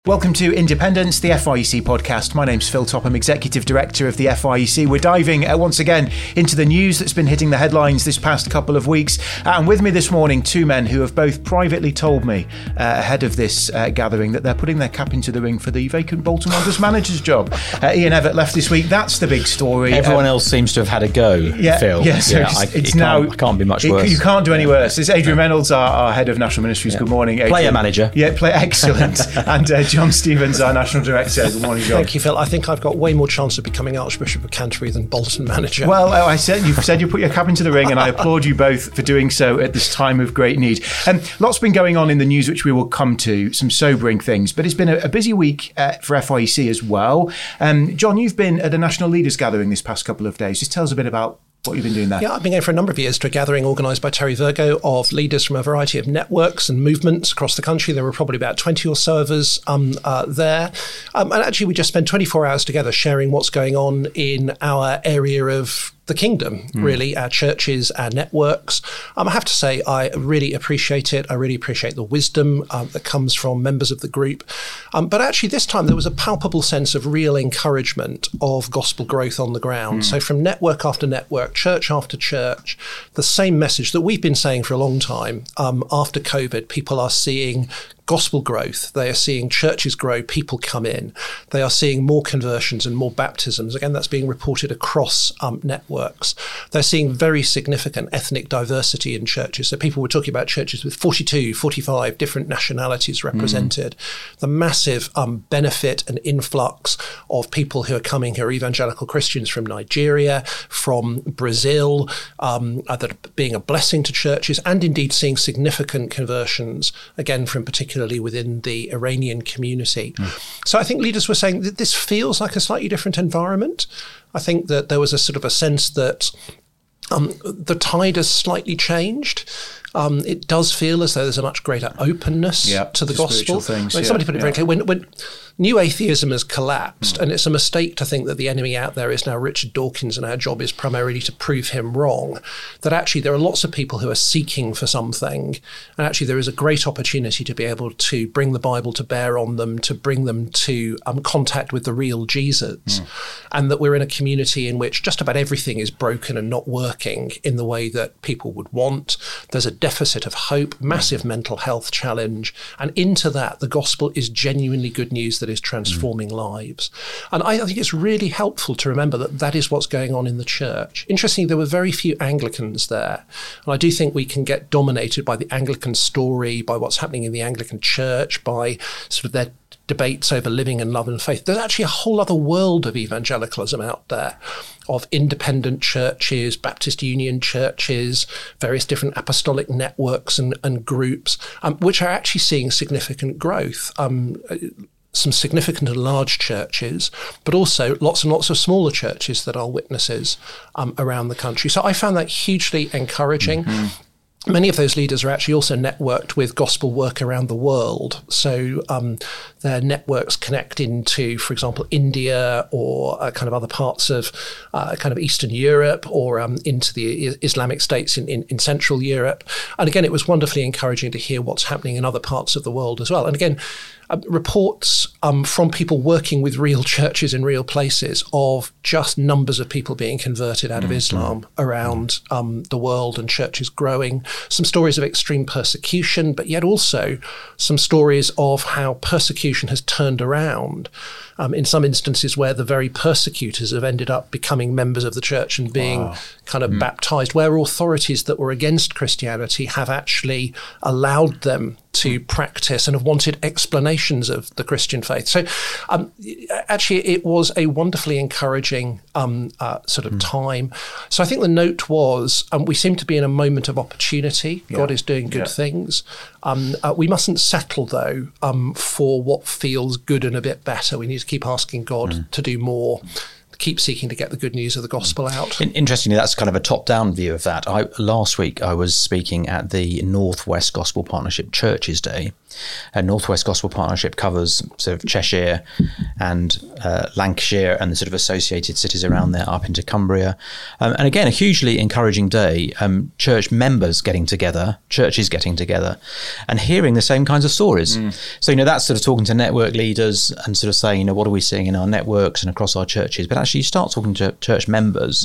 Welcome to Independence, the FIEC podcast. My name's Phil Topham, Executive Director of the FIEC. We're diving once again into the news that's been hitting the headlines this past couple of weeks. And with me this morning, two men who have both privately told me ahead of this gathering that they're putting their cap into the ring for the vacant Bolton Wanderers manager's job. Ian Evatt left this week. That's the big story. Everyone else seems to have had a go, Phil. Yeah, so it can't be much worse. You can't do any worse. It's Adrian Reynolds, our Head of National Ministries. Good morning, Adrian. Player manager. Yeah, excellent. And John Stevens, our National Director. Good morning, John. Thank you, Phil. I think I've got way more chance of becoming Archbishop of Canterbury than Bolton manager. Well, you've said you put your cap into the ring, and I applaud you both for doing so at this time of great need. Lots been going on in the news, which we will come to, some sobering things, but it's been a busy week for FIEC as well. John, you've been at a National Leaders Gathering this past couple of days. Just tell us a bit about what you've been doing there. Yeah, I've been going for a number of years to a gathering organised by Terry Virgo of leaders from a variety of networks and movements across the country. There were probably about 20 or so of us there. And actually, we just spent 24 hours together sharing what's going on in our area of the kingdom, really, our churches, our networks. I have to say, I really appreciate it. I really appreciate the wisdom that comes from members of the group. But actually, this time, there was a palpable sense of real encouragement of gospel growth on the ground. So from network after network, church after church, the same message that we've been saying for a long time. After COVID, people are seeing gospel growth. They are seeing churches grow, people come in. They are seeing more conversions and more baptisms. Again, that's being reported across networks. They're seeing very significant ethnic diversity in churches. So people were talking about churches with 42, 45 different nationalities represented. The massive benefit and influx of people who are coming who are evangelical Christians from Nigeria, from Brazil, that are being a blessing to churches, and indeed seeing significant conversions, again, from particularly within the Iranian community. So I think leaders were saying that this feels like a slightly different environment. I think that there was a sort of a sense that the tide has slightly changed. It does feel as though there's a much greater openness to the gospel. Things, somebody put it very clearly. When new atheism has collapsed, and it's a mistake to think that the enemy out there is now Richard Dawkins and our job is primarily to prove him wrong, that actually there are lots of people who are seeking for something, and actually there is a great opportunity to be able to bring the Bible to bear on them, to bring them to contact with the real Jesus, and that we're in a community in which just about everything is broken and not working in the way that people would want. There's a deficit of hope, massive mental health challenge, and into that the gospel is genuinely good news that is transforming lives. And I think it's really helpful to remember that that is what's going on in the church. Interestingly, there were very few Anglicans there, and I do think we can get dominated by the Anglican story, by what's happening in the Anglican church, by sort of their debates over living and love and faith. There's actually a whole other world of evangelicalism out there, of independent churches, Baptist Union churches, various different apostolic networks and groups, which are actually seeing significant growth. Some significant and large churches, but also lots and lots of smaller churches that are witnesses around the country. So I found that hugely encouraging. Many of those leaders are actually also networked with gospel work around the world. So their networks connect into, for example, India or kind of other parts of kind of Eastern Europe or into the Islamic states in Central Europe. And again, it was wonderfully encouraging to hear what's happening in other parts of the world as well. And again, reports from people working with real churches in real places of just numbers of people being converted out of Islam around the world and churches growing. Some stories of extreme persecution, but yet also some stories of how persecution has turned around. In some instances where the very persecutors have ended up becoming members of the church and being kind of baptized, where authorities that were against Christianity have actually allowed them to practice and have wanted explanations of the Christian faith. So actually it was a wonderfully encouraging sort of time. So I think the note was we seem to be in a moment of opportunity. God is doing good things. We mustn't settle though for what feels good and a bit better. We need to keep asking God to do more, keep seeking to get the good news of the gospel out. Interestingly, that's kind of a top-down view of that. Last week, I was speaking at the Northwest Gospel Partnership Churches Day, North West Gospel Partnership covers sort of Cheshire and Lancashire and the sort of associated cities around there up into Cumbria. And again, a hugely encouraging day, church members getting together, churches getting together and hearing the same kinds of stories. So, that's sort of talking to network leaders and sort of saying, what are we seeing in our networks and across our churches? But actually you start talking to church members.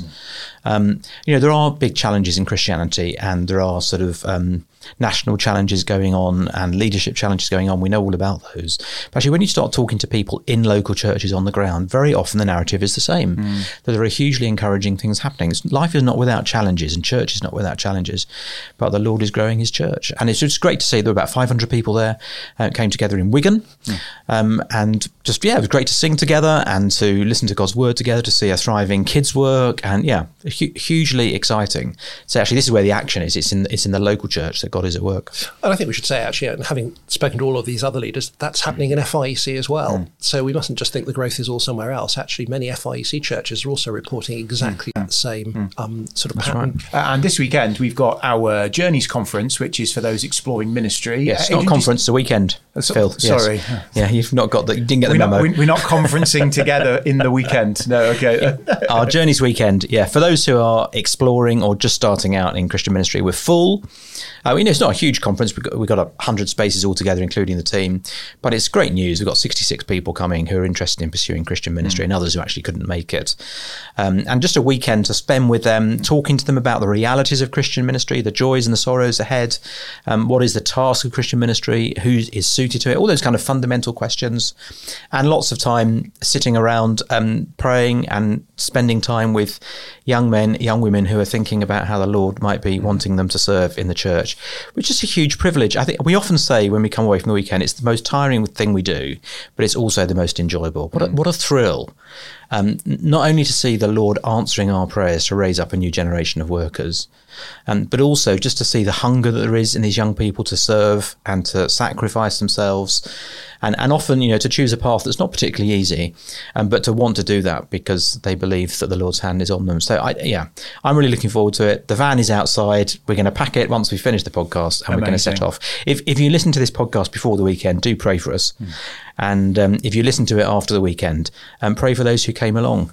There are big challenges in Christianity, and there are sort of national challenges going on and leadership challenges going on. We know all about those. But actually, when you start talking to people in local churches on the ground, very often the narrative is the same, that there are hugely encouraging things happening. Life is not without challenges, and church is not without challenges, but the Lord is growing his church. And it's just great to see there were about 500 people there, came together in Wigan. And just, it was great to sing together and to listen to God's word together, to see a thriving kids work, and hugely exciting. So actually, this is where the action is. It's in the local church that God is at work. And I think we should say, actually, and having spoken to all of these other leaders, that's happening in FIEC as well. So we mustn't just think the growth is all somewhere else. Actually, many FIEC churches are also reporting exactly that same sort of pattern. Right. And this weekend, we've got our Journeys Conference, which is for those exploring ministry. Yes, not a conference, it's a weekend, Phil. Sorry. Yes. Yeah, you've not got that. You didn't get the memo. We're not conferencing together in the weekend. No, okay. Our Journeys weekend, for those who are exploring or just starting out in Christian ministry, we're full. It's not a huge conference. We've got 100 spaces altogether, including the team. But it's great news. We've got 66 people coming who are interested in pursuing Christian ministry and others who actually couldn't make it. And just a weekend to spend with them, talking to them about the realities of Christian ministry, the joys and the sorrows ahead. What is the task of Christian ministry? Who is suited to it? All those kind of fundamental questions. And lots of time sitting around praying and spending time with young men, young women who are thinking about how the Lord might be wanting them to serve in the church, which is a huge privilege. I think we often say when we come away from the weekend, it's the most tiring thing we do, but it's also the most enjoyable. What a thrill. Not only to see the Lord answering our prayers to raise up a new generation of workers, but also just to see the hunger that there is in these young people to serve and to sacrifice themselves, and often, to choose a path that's not particularly easy, but to want to do that because they believe that the Lord's hand is on them. So I'm really looking forward to it. The van is outside. We're going to pack it once we finish the podcast, and Amazing. We're going to set off. If you listen to this podcast before the weekend, do pray for us. And if you listen to it after the weekend, pray for those who came along.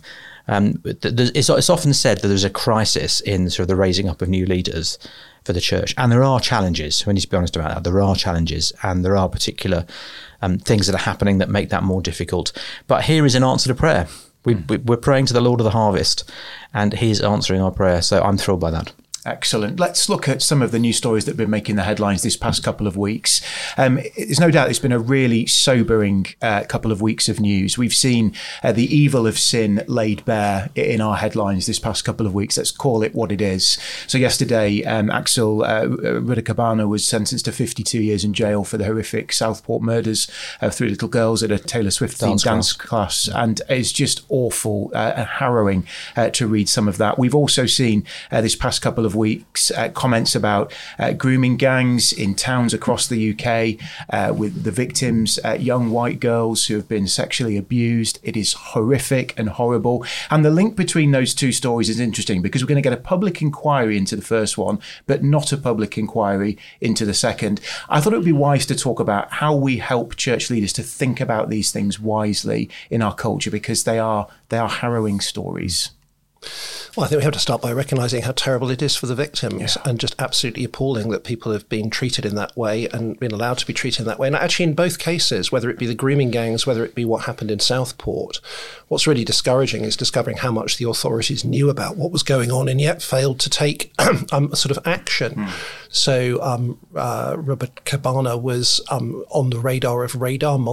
It's often said that there's a crisis in sort of the raising up of new leaders for the church. And there are challenges. We need to be honest about that. There are challenges, and there are particular things that are happening that make that more difficult. But here is an answer to prayer. We're praying to the Lord of the harvest, and he's answering our prayer. So I'm thrilled by that. Excellent. Let's look at some of the news stories that have been making the headlines this past couple of weeks. There's no doubt it's been a really sobering couple of weeks of news. We've seen the evil of sin laid bare in our headlines this past couple of weeks. Let's call it what it is. So yesterday, Axel Rudakabana was sentenced to 52 years in jail for the horrific Southport murders of 3 little girls at a Taylor Swift dance class. And it's just awful and harrowing to read some of that. We've also seen this past couple of weeks comments about grooming gangs in towns across the UK with the victims, young white girls who have been sexually abused. It is horrific and horrible. And the link between those two stories is interesting because we're going to get a public inquiry into the first one, but not a public inquiry into the second. I thought it would be wise to talk about how we help church leaders to think about these things wisely in our culture, because they are harrowing stories. Well, I think we have to start by recognising how terrible it is for the victims, and just absolutely appalling that people have been treated in that way and been allowed to be treated in that way. And actually, in both cases, whether it be the grooming gangs, whether it be what happened in Southport, what's really discouraging is discovering how much the authorities knew about what was going on and yet failed to take sort of action. So Robert Cabana was on the radar of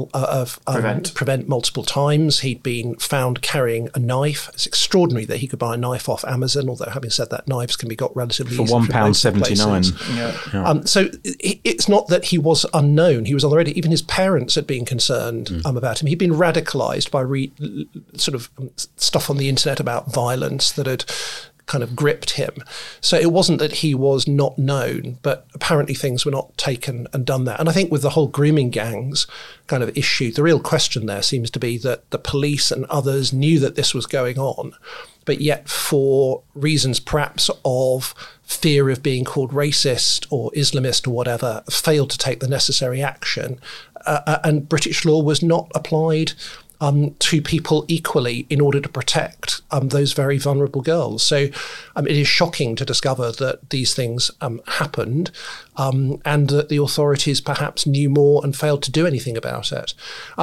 Prevent multiple times. He'd been found carrying a knife. It's extraordinary that he could buy a knife off Amazon, although having said that, knives can be got relatively for easily £1.79. So it's not that he was unknown. He was on the radar. Even his parents had been concerned about him. He'd been radicalised by sort of stuff on the internet about violence that had kind of gripped him. So it wasn't that he was not known, but apparently things were not taken and done there. And I think with the whole grooming gangs kind of issue, the real question there seems to be that the police and others knew that this was going on, but yet for reasons perhaps of fear of being called racist or Islamist or whatever, failed to take the necessary action. And British law was not applied to people equally in order to protect those very vulnerable girls. So it is shocking to discover that these things happened and that the authorities perhaps knew more and failed to do anything about it.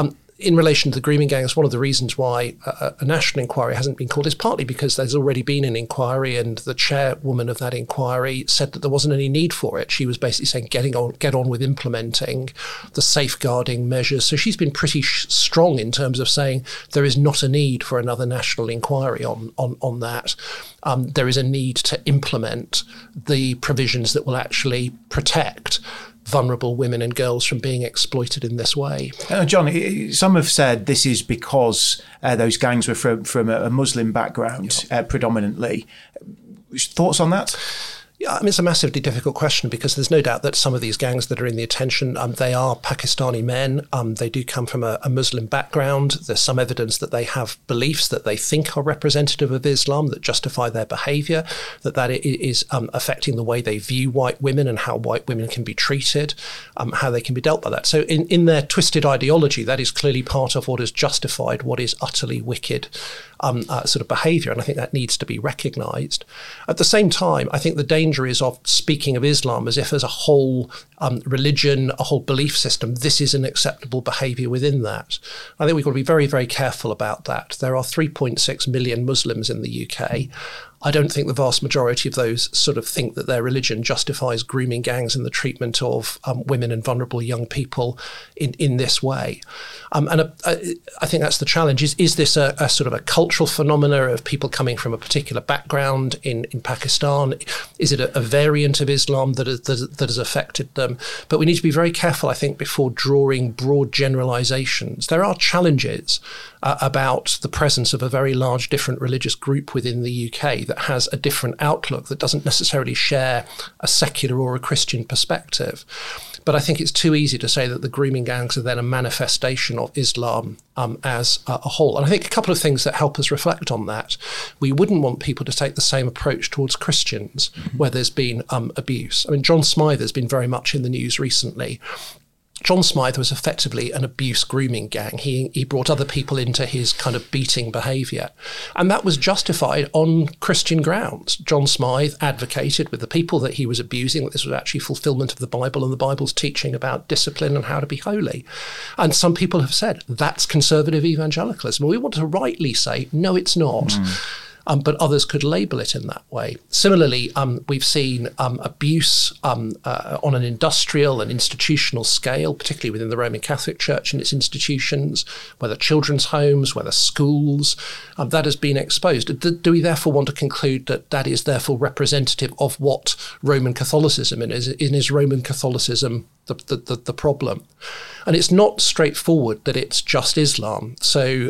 In relation to the grooming gangs, one of the reasons why a national inquiry hasn't been called is partly because there's already been an inquiry, and the chairwoman of that inquiry said that there wasn't any need for it. She was basically saying get on with implementing the safeguarding measures. So she's been pretty strong in terms of saying there is not a need for another national inquiry on that. There is a need to implement the provisions that will actually protect vulnerable women and girls from being exploited in this way. John, some have said this is because those gangs were from a Muslim background predominantly. Thoughts on that? Yeah, I mean, it's a massively difficult question because there's no doubt that some of these gangs that are in the attention, they are Pakistani men. They do come from a Muslim background. There's some evidence that they have beliefs that they think are representative of Islam that justify their behaviour, that is affecting the way they view white women and how white women can be treated, how they can be dealt by that. So in their twisted ideology, that is clearly part of what has justified what is utterly wicked sort of behaviour, and I think that needs to be recognised. At the same time, I think the danger is of speaking of Islam as if as a whole religion, a whole belief system, this is an acceptable behaviour within that. I think we've got to be very, very careful about that. There are 3.6 million Muslims in the UK. I don't think the vast majority of those sort of think that their religion justifies grooming gangs and the treatment of women and vulnerable young people in this way. And I think that's the challenge. Is this a sort of a cultural phenomena of people coming from a particular background in Pakistan? Is it a variant of Islam that has affected them? But we need to be very careful, I think, before drawing broad generalisations. There are challenges about the presence of a very large different religious group within the UK that has a different outlook, that doesn't necessarily share a secular or a Christian perspective. But I think it's too easy to say that the grooming gangs are then a manifestation of Islam as a whole. And I think a couple of things that help us reflect on that. We wouldn't want people to take the same approach towards Christians where there's been abuse. I mean, John Smythe has been very much in the news recently. John Smythe was effectively an abuse grooming gang. He brought other people into his kind of beating behaviour. And that was justified on Christian grounds. John Smythe advocated with the people that he was abusing that this was actually fulfilment of the Bible and the Bible's teaching about discipline and how to be holy. And some people have said that's conservative evangelicalism. Well, we want to rightly say, no, it's not. But others could label it in that way. Similarly, we've seen abuse on an industrial and institutional scale, particularly within the Roman Catholic Church and its institutions, whether children's homes, whether schools, that has been exposed. Do we therefore want to conclude that that is therefore representative of what Roman Catholicism is? Is Roman Catholicism the problem? And it's not straightforward that it's just Islam. So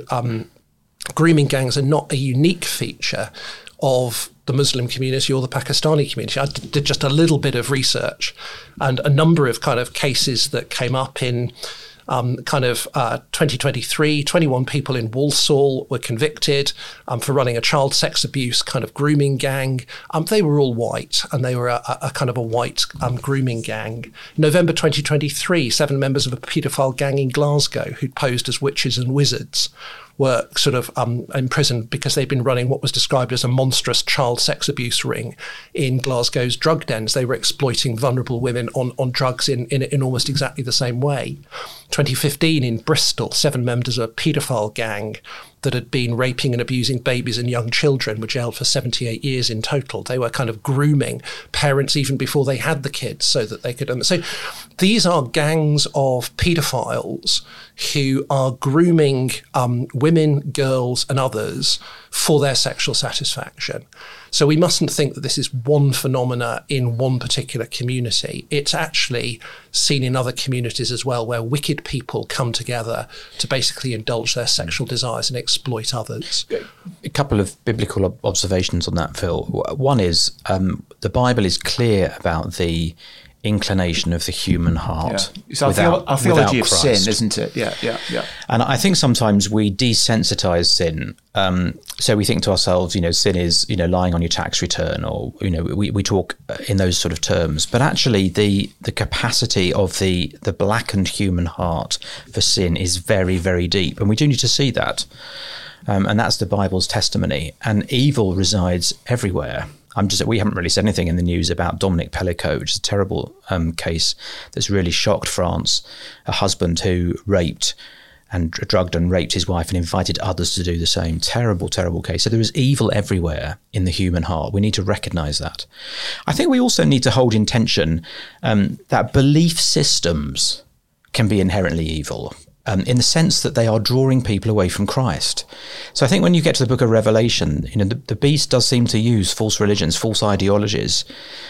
grooming gangs are not a unique feature of the Muslim community or the Pakistani community. I did just a little bit of research, and a number of kind of cases that came up in 2023, 21 people in Walsall were convicted for running a child sex abuse kind of grooming gang. They were all white, and they were a kind of a white grooming gang. November 2023, 7 members of a paedophile gang in Glasgow who posed as witches and wizards were sort of imprisoned because they'd been running what was described as a monstrous child sex abuse ring in Glasgow's drug dens. They were exploiting vulnerable women on drugs in almost exactly the same way. 2015 in Bristol, 7 members of a paedophile gang that had been raping and abusing babies and young children were jailed for 78 years in total. They were kind of grooming parents even before they had the kids so that they could... So these are gangs of paedophiles who are grooming women, girls and others for their sexual satisfaction. So we mustn't think that this is one phenomena in one particular community. It's actually seen in other communities as well, where wicked people come together to basically indulge their sexual desires and exploit others. A couple of biblical observations on that, Phil. One is the Bible is clear about the inclination of the human heart. Yeah. It's our theology of sin, isn't it? Yeah. And I think sometimes we desensitize sin. So we think to ourselves, sin is, lying on your tax return, or, we talk in those sort of terms. But actually the capacity of the blackened human heart for sin is very, very deep. And we do need to see that. And that's the Bible's testimony. And evil resides everywhere. We haven't really said anything in the news about Dominic Pellico, which is a terrible case that's really shocked France. A husband who drugged and raped his wife and invited others to do the same. Terrible, terrible case. So there is evil everywhere in the human heart. We need to recognise that. I think we also need to hold in tension that belief systems can be inherently evil. In the sense that they are drawing people away from Christ. So I think when you get to the book of Revelation, the beast does seem to use false religions, false ideologies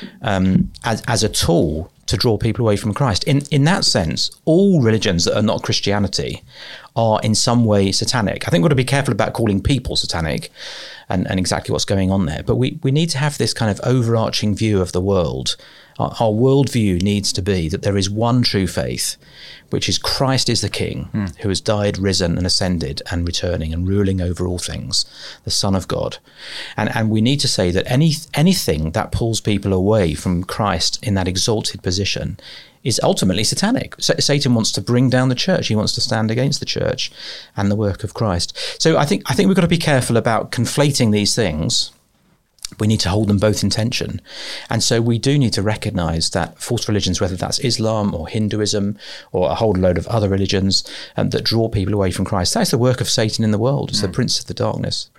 as a tool to draw people away from Christ. In that sense, all religions that are not Christianity are in some way satanic. I think we've got to be careful about calling people satanic and exactly what's going on there. But we need to have this kind of overarching view of the world. Our worldview needs to be that there is one true faith, which is Christ is the King, who has died, risen and ascended and returning and ruling over all things, the Son of God. And we need to say that anything that pulls people away from Christ in that exalted position is ultimately satanic. Satan wants to bring down the church. He wants to stand against the church and the work of Christ. So I think we've got to be careful about conflating these things. We need to hold them both in tension. And so we do need to recognise that false religions, whether that's Islam or Hinduism or a whole load of other religions that draw people away from Christ, that's the work of Satan in the world. It's the prince of darkness.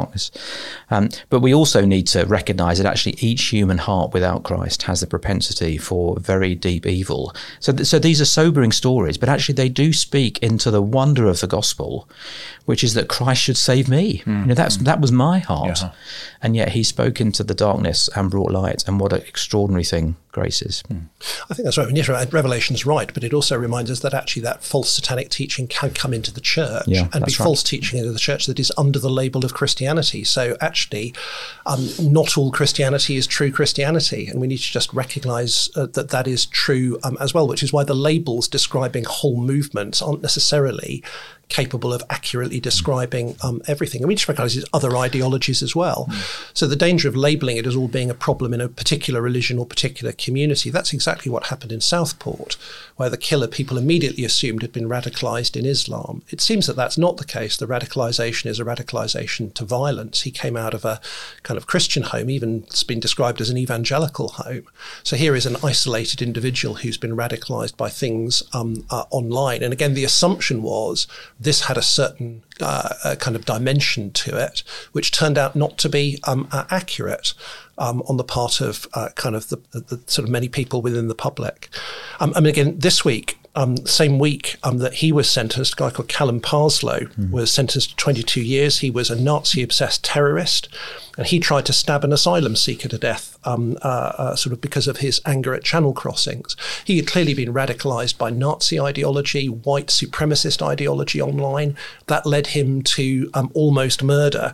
But we also need to recognise that actually each human heart without Christ has the propensity for very deep evil. So these are sobering stories, but actually they do speak into the wonder of the gospel, which is that Christ should save me. That was my heart. Yeah. And yet he spoke into the darkness and brought light, and what an extraordinary thing grace is. I think that's right. Revelation's right, but it also reminds us that actually that false satanic teaching can come into the church and be false teaching into the church that is under the label of Christianity. So actually, not all Christianity is true Christianity, and we need to just recognise that is true as well, which is why the labels describing whole movements aren't necessarily capable of accurately describing everything. And we just recognise there's other ideologies as well. So the danger of labelling it as all being a problem in a particular religion or particular community, that's exactly what happened in Southport, where the killer people immediately assumed had been radicalised in Islam. It seems that that's not the case. The radicalisation is a radicalisation to violence. He came out of a kind of Christian home, even it's been described as an evangelical home. So here is an isolated individual who's been radicalised by things online. And again, the assumption was this had a certain kind of dimension to it, which turned out not to be accurate on the part of kind of the sort of many people within the public. I mean, again, this week, same week that he was sentenced, a guy called Callum Parslow was sentenced to 22 years. He was a Nazi-obsessed terrorist, and he tried to stab an asylum seeker to death sort of because of his anger at channel crossings. He had clearly been radicalised by Nazi ideology, white supremacist ideology online. That led him to almost murder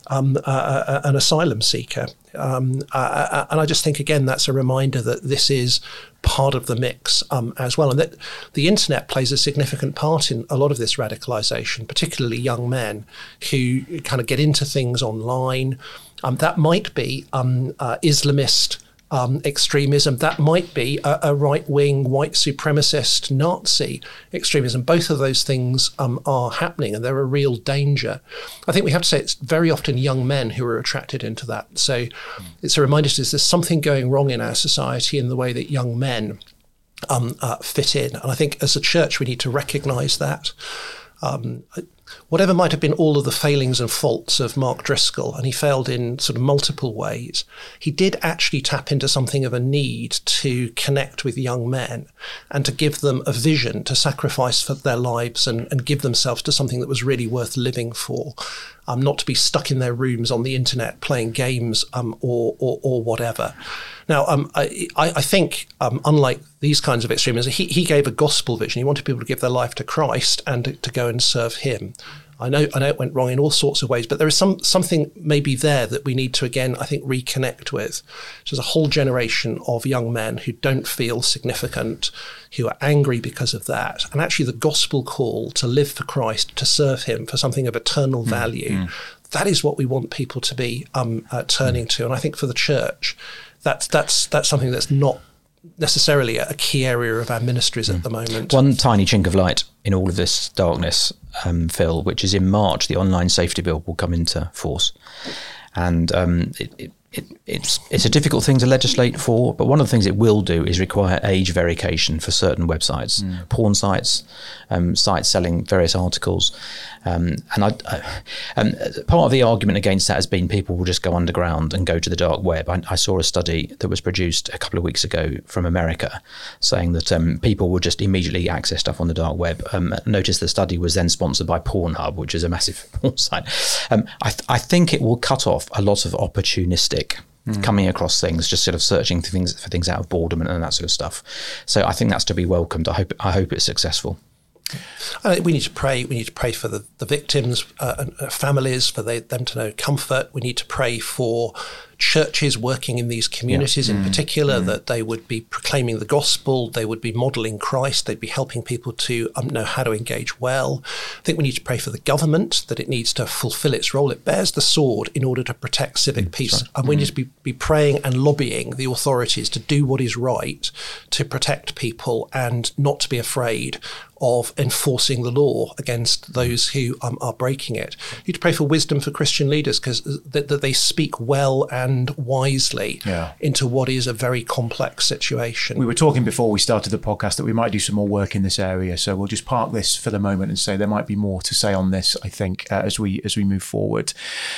an asylum seeker. And I just think, again, that's a reminder that this is part of the mix as well, and that the internet plays a significant part in a lot of this radicalisation, particularly young men who kind of get into things online. That might be Islamist extremism, that might be a right-wing, white supremacist Nazi extremism. Both of those things are happening, and they're a real danger. I think we have to say it's very often young men who are attracted into that. So it's a reminder to us there's something going wrong in our society in the way that young men fit in. And I think as a church we need to recognise that. Whatever might have been all of the failings and faults of Mark Driscoll, and he failed in sort of multiple ways, he did actually tap into something of a need to connect with young men and to give them a vision to sacrifice for their lives and give themselves to something that was really worth living for, not to be stuck in their rooms on the internet playing games or whatever. Now, I think, unlike these kinds of extremism. He gave a gospel vision. He wanted people to give their life to Christ and to go and serve him. I know it went wrong in all sorts of ways, but there is something maybe there that we need to, again, I think, reconnect with. There's a whole generation of young men who don't feel significant, who are angry because of that. And actually the gospel call to live for Christ, to serve him for something of eternal value, that is what we want people to be turning to. And I think for the church, that's something that's not necessarily a key area of our ministries at the moment. One tiny chink of light in all of this darkness, Phil, which is in March, the online safety bill will come into force. And it's a difficult thing to legislate for, but one of the things it will do is require age verification for certain websites, porn sites, sites selling various articles. And part of the argument against that has been people will just go underground and go to the dark web. I saw a study that was produced a couple of weeks ago from America saying that people will just immediately access stuff on the dark web. Notice the study was then sponsored by Pornhub, which is a massive porn site. I think it will cut off a lot of opportunistic coming across things, just sort of searching for things out of boredom and that sort of stuff. So I think that's to be welcomed. I hope it's successful. We need to pray. We need to pray for the victims and families, for them to know comfort. We need to pray for churches working in these communities in particular, that they would be proclaiming the gospel, they would be modelling Christ, they'd be helping people to know how to engage well. I think we need to pray for the government, that it needs to fulfil its role. It bears the sword in order to protect civic peace. Right. And we need to be praying and lobbying the authorities to do what is right to protect people and not to be afraid of enforcing the law against those who are breaking it. You need to pray for wisdom for Christian leaders, because that they speak well and wisely into what is a very complex situation. We were talking before we started the podcast that we might do some more work in this area, so we'll just park this for the moment and say there might be more to say on this, I think, as we move forward.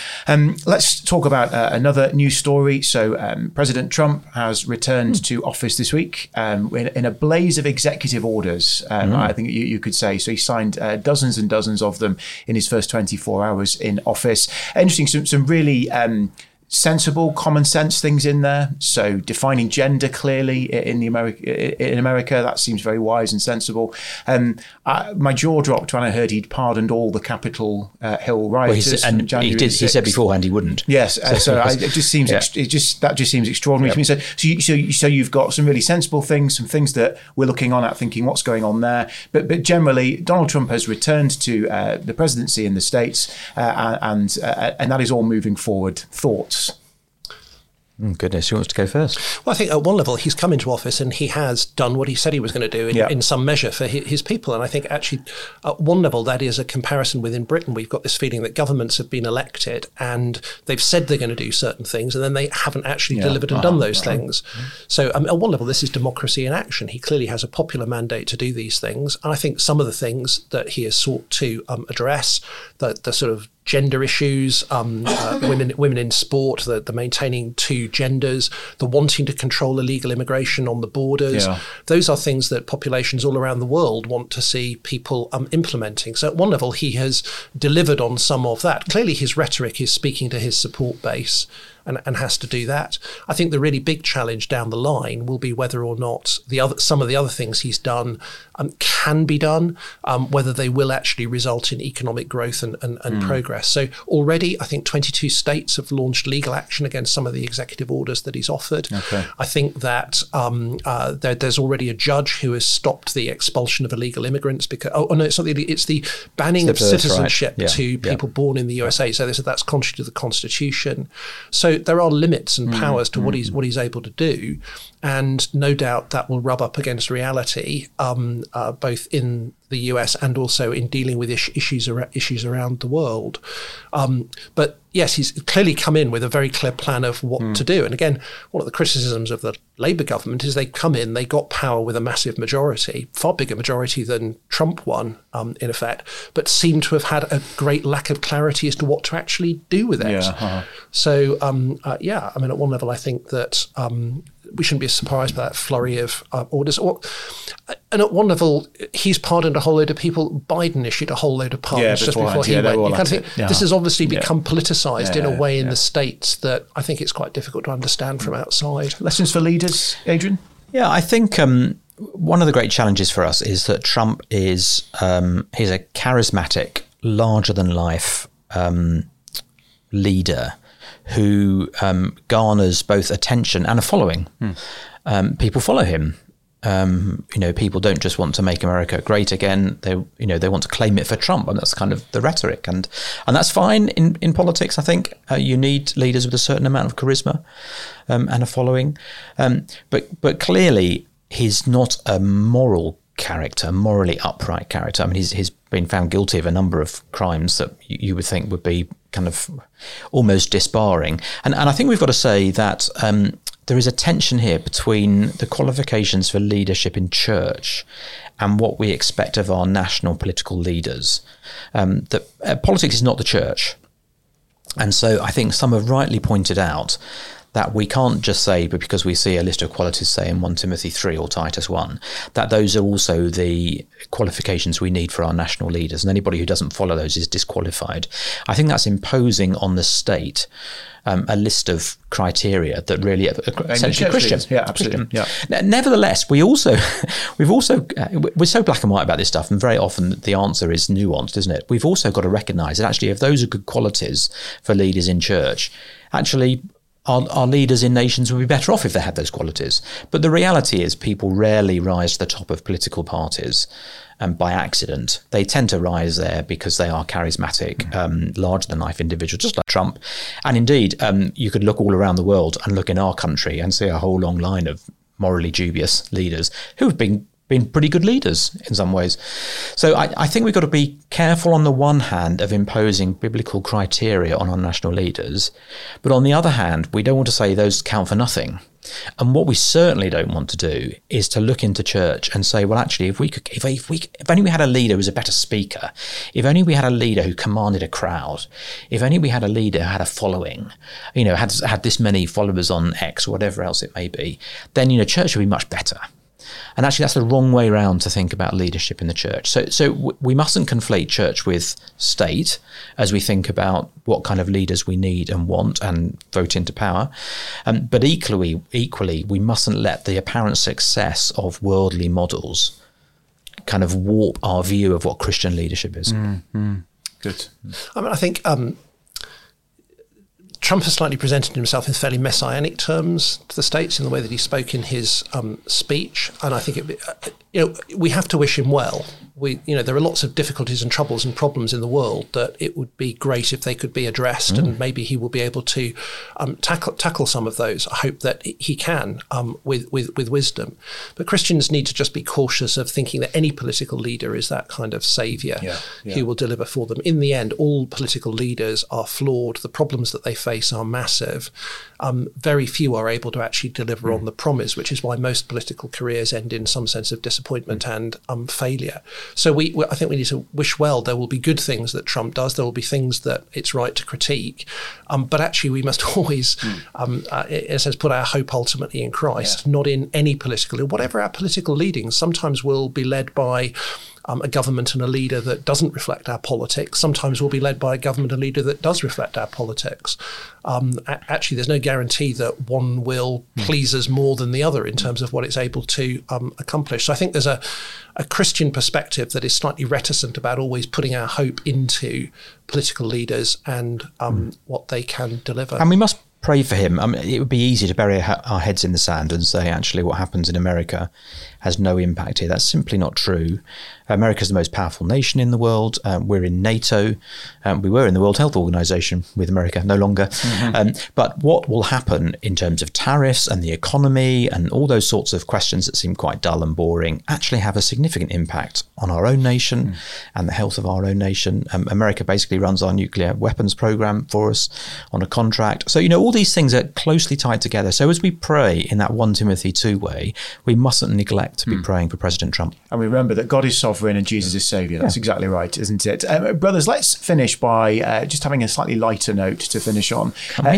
Let's talk about another news story. So President Trump has returned to office this week in a blaze of executive orders, I think you could say. So he signed dozens and dozens of them in his first 24 hours in office. Interesting, some really sensible, common sense things in there. So defining gender clearly in America, that seems very wise and sensible. My jaw dropped when I heard he'd pardoned all the Capitol Hill rioters. Well, he said beforehand he wouldn't. Yes, it just seems extraordinary to me. So you've got some really sensible things, some things that we're looking on at, thinking what's going on there. But generally, Donald Trump has returned to the presidency in the States, and that is all moving forward. Thoughts? Goodness, who wants to go first? Well, I think at one level he's come into office and he has done what he said he was going to do in some measure for his people. And I think actually at one level that is a comparison within Britain. We've got this feeling that governments have been elected and they've said they're going to do certain things and then they haven't actually delivered and done those things. So at one level this is democracy in action. He clearly has a popular mandate to do these things. And I think some of the things that he has sought to address, the sort of gender issues, women in sport, the maintaining two genders, the wanting to control illegal immigration on the borders. Those are things that populations all around the world want to see people implementing. So at one level, he has delivered on some of that. Clearly, his rhetoric is speaking to his support base and has to do that. I think the really big challenge down the line will be whether or not some of the other things he's done can be done, whether they will actually result in economic growth and progress. So already, I think 22 states have launched legal action against some of the executive orders that he's offered. I think that there's already a judge who has stopped the expulsion of illegal immigrants because it's the banning of citizenship to people born in the USA. So that's contrary to the Constitution. So there are limits and powers to what he's able to do, and no doubt that will rub up against reality, both in the US and also in dealing with issues around the world. But yes, he's clearly come in with a very clear plan of what to do. And again, one of the criticisms of the Labour government is they come in, they got power with a massive majority, far bigger majority than Trump won, in effect, but seem to have had a great lack of clarity as to what to actually do with it. So, I mean, at one level, I think that we shouldn't be surprised by that flurry of orders. And at one level, he's pardoned a whole load of people. Biden issued a whole load of pardons just before he went. You kind of think this has obviously become politicised in a way in the States that I think it's quite difficult to understand from outside. Lessons for leaders, Adrian? Yeah, I think one of the great challenges for us is that Trump is he's a charismatic, larger-than-life leader who garners both attention and a following. People follow him. People don't just want to make America great again. They want to claim it for Trump, and that's kind of the rhetoric, and that's fine in politics. I think you need leaders with a certain amount of charisma and a following, but clearly he's not a moral character, morally upright character. I mean, he's been found guilty of a number of crimes that you would think would be kind of almost disbarring, and I think we've got to say that. There is a tension here between the qualifications for leadership in church and what we expect of our national political leaders. That politics is not the church. And so I think some have rightly pointed out that we can't just say, but because we see a list of qualities, say in 1 Timothy 3 or Titus 1, that those are also the qualifications we need for our national leaders. And anybody who doesn't follow those is disqualified. I think that's imposing on the state a list of criteria that really essentially Christian. Yeah, absolutely. Yeah. Nevertheless, we're so black and white about this stuff, and very often the answer is nuanced, isn't it? We've also got to recognise that actually, if those are good qualities for leaders in church, actually our leaders in nations would be better off if they had those qualities. But the reality is people rarely rise to the top of political parties by accident. They tend to rise there because they are charismatic, larger-than-life individuals, just like Trump. And indeed, you could look all around the world and look in our country and see a whole long line of morally dubious leaders who have been pretty good leaders in some ways. So I think we've got to be careful on the one hand of imposing biblical criteria on our national leaders, but on the other hand, we don't want to say those count for nothing. And what we certainly don't want to do is to look into church and say, well, actually, if only we had a leader who was a better speaker, if only we had a leader who commanded a crowd, if only we had a leader who had a following, had this many followers on X or whatever else it may be, then, church would be much better. And actually, that's the wrong way around to think about leadership in the church. So we mustn't conflate church with state as we think about what kind of leaders we need and want and vote into power. But equally, we mustn't let the apparent success of worldly models kind of warp our view of what Christian leadership is. Good. I think Trump has slightly presented himself in fairly messianic terms to the states in the way that he spoke in his speech, and I think we have to wish him well. There are lots of difficulties and troubles and problems in the world that it would be great if they could be addressed, and maybe he will be able to tackle some of those. I hope that he can with wisdom. But Christians need to just be cautious of thinking that any political leader is that kind of saviour who will deliver for them. In the end, all political leaders are flawed. The problems that they face are massive. Very few are able to actually deliver on the promise, which is why most political careers end in some sense of disappointment and failure. So I think we need to wish well. There will be good things that Trump does. There will be things that it's right to critique. But actually, we must always, it says, put our hope ultimately in Christ, not in any political. Whatever our political leading, sometimes we'll be led by a government and a leader that doesn't reflect our politics. Sometimes we'll be led by a government and leader that does reflect our politics. Actually, there's no guarantee that one will please us more than the other in terms of what it's able to accomplish. So I think there's a Christian perspective that is slightly reticent about always putting our hope into political leaders and what they can deliver. And we must pray for him. I mean, it would be easy to bury our heads in the sand and say, actually, what happens in America has no impact here. That's simply not true. America's the most powerful nation in the world. We're in NATO. We were in the World Health Organization with America, no longer. But what will happen in terms of tariffs and the economy and all those sorts of questions that seem quite dull and boring actually have a significant impact on our own nation and the health of our own nation. America basically runs our nuclear weapons program for us on a contract. So, all these things are closely tied together. So as we pray in that 1 Timothy 2 way, we mustn't neglect to be praying for President Trump. And we remember that God is sovereign sovereign and Jesus is saviour. That's exactly right, isn't it? Brothers, let's finish by just having a slightly lighter note to finish on.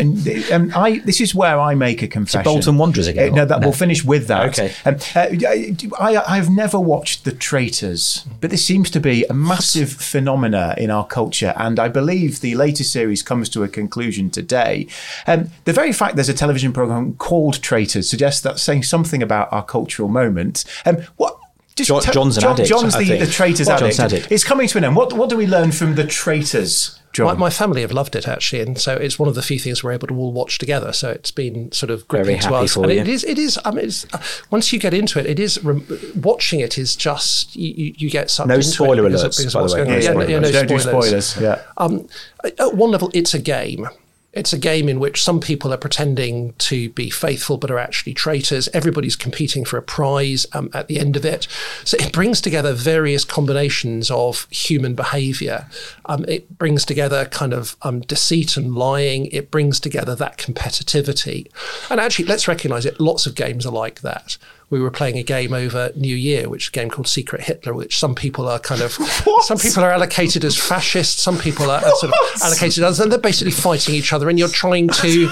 This is where I make a confession. So Bolton Wanderers again? We'll finish with that. Okay. I've never watched The Traitors, but this seems to be a massive phenomena in our culture, and I believe the latest series comes to a conclusion today. The very fact there's a television programme called Traitors suggests that's saying something about our cultural moment. John's an addict. John's the Traitors addict. It's coming to an end. What do we learn from The Traitors? My family have loved it, actually, and so it's one of the few things we're able to all watch together. So it's been sort of gripping to us. And it is. I mean, once you get into it, it is watching it is just you get sucked into it. No spoiler alerts, by the way. No spoilers. Don't do spoilers. Yeah. At one level, it's a game. It's a game in which some people are pretending to be faithful but are actually traitors. Everybody's competing for a prize at the end of it. So it brings together various combinations of human behaviour. It brings together kind of deceit and lying. It brings together that competitivity. And actually, let's recognise it, lots of games are like that. We were playing a game over New Year, which is a game called Secret Hitler, which some people are some people are allocated as fascists, some people are sort of allocated as, and they're basically fighting each other, and you're trying to.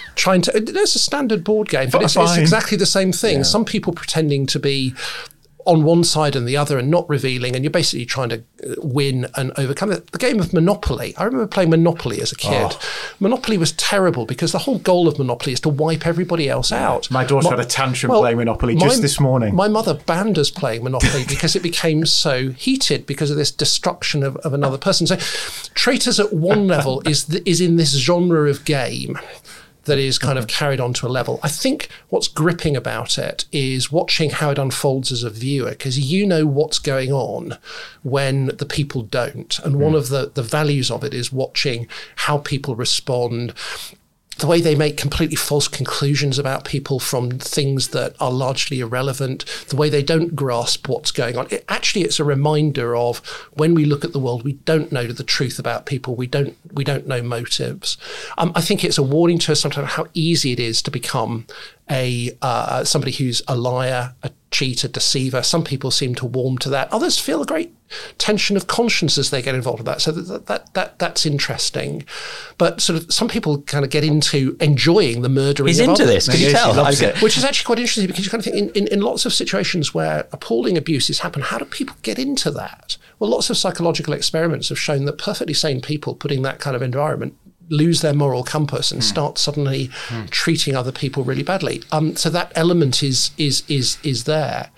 It's a standard board game, but it's exactly the same thing. Yeah. Some people pretending to be on one side and the other and not revealing, and you're basically trying to win and overcome it. The game of Monopoly. I remember playing Monopoly as a kid. Monopoly was terrible because the whole goal of Monopoly is to wipe everybody else out. My daughter had a tantrum playing Monopoly just this morning. My mother banned us playing Monopoly because it became so heated because of this destruction of another person. So Traitors at one level is in this genre of game that is kind of carried on to a level. I think what's gripping about it is watching how it unfolds as a viewer, because you know what's going on when the people don't. And one of the values of it is watching how people respond, the way they make completely false conclusions about people from things that are largely irrelevant, the way they don't grasp what's going on. It's a reminder of when we look at the world, we don't know the truth about people. We don't know motives. I think it's a warning to us sometimes how easy it is to become somebody who's a liar, a cheater, deceiver. Some people seem to warm to that. Others feel a great tension of conscience as they get involved with that. So that's interesting. But sort of some people kind of get into enjoying the murdering. He's into this. Can you tell? Which is actually quite interesting because you kind of think in lots of situations where appalling abuses happen, how do people get into that? Well, lots of psychological experiments have shown that perfectly sane people putting that kind of environment lose their moral compass and start suddenly treating other people really badly. So that element is there.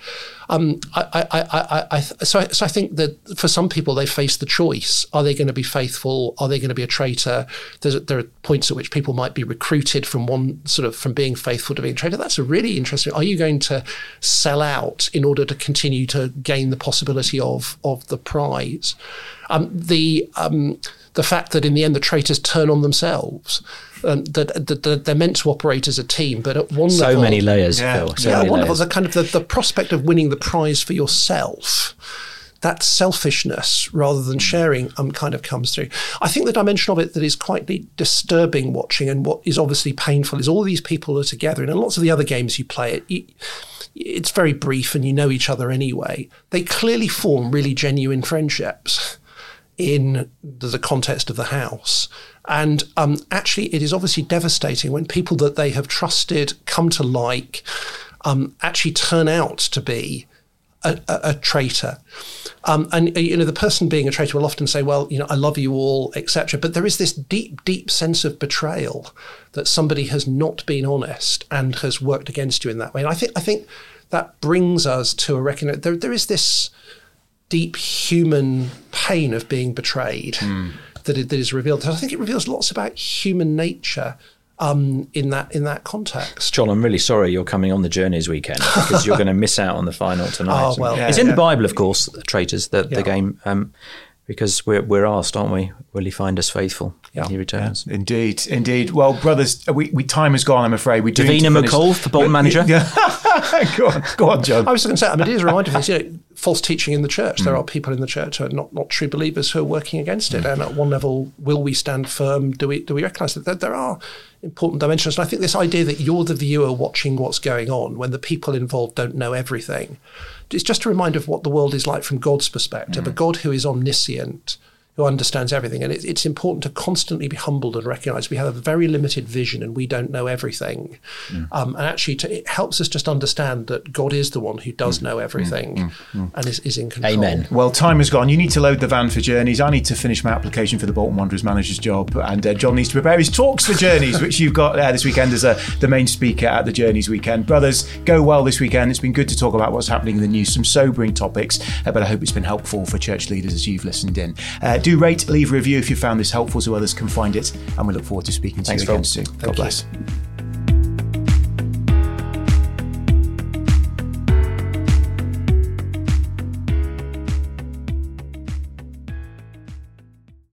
So I think that for some people they face the choice: are they going to be faithful? Are they going to be a traitor? There are points at which people might be recruited from being faithful to being a traitor. That's a really interesting. Are you going to sell out in order to continue to gain the possibility of the prize? The fact that in the end the traitors turn on themselves, that they're meant to operate as a team, but at one level, so many layers, Phil. At one level, the kind of the prospect of winning the prize for yourself, that selfishness rather than sharing kind of comes through. I think the dimension of it that is quite disturbing watching and what is obviously painful is all these people are together, and in lots of the other games you play it's very brief and you know each other anyway. They clearly form really genuine friendships in the context of the house. And actually, it is obviously devastating when people that they have trusted, come to like, actually turn out to be a traitor. And the person being a traitor will often say, well, I love you all, etc. But there is this deep, deep sense of betrayal that somebody has not been honest and has worked against you in that way. And I think that brings us to a recognition. There is this deep human pain of being betrayed that is revealed. So I think it reveals lots about human nature in that context. John, I'm really sorry you're coming on the Journeys weekend because you're going to miss out on the final tonight. It's in the Bible, of course, Traitors, the game, because we're asked, aren't we? Will he find us faithful when he returns? Yeah, indeed. Well, brothers, we time has gone, I'm afraid. Davina McCall, the Bolton manager. Yeah. Go on, John. I was going to say, it is a reminder of this. false teaching in the church. There are people in the church who are not true believers who are working against it. And at one level, will we stand firm? Do we recognise that there are important dimensions? And I think this idea that you're the viewer watching what's going on when the people involved don't know everything, it's just a reminder of what the world is like from God's perspective, a God who is omniscient, who understands everything. And it's important to constantly be humbled and recognise we have a very limited vision and we don't know everything. And actually, it helps us just understand that God is the one who does know everything and is in control. Amen. Well, time has gone. You need to load the van for Journeys. I need to finish my application for the Bolton Wanderers manager's job. And John needs to prepare his talks for Journeys, which you've got this weekend as the main speaker at the Journeys weekend. Brothers, go well this weekend. It's been good to talk about what's happening in the news, some sobering topics, but I hope it's been helpful for church leaders as you've listened in. Do rate, leave a review if you found this helpful so others can find it. And we look forward to speaking to you again soon. God bless.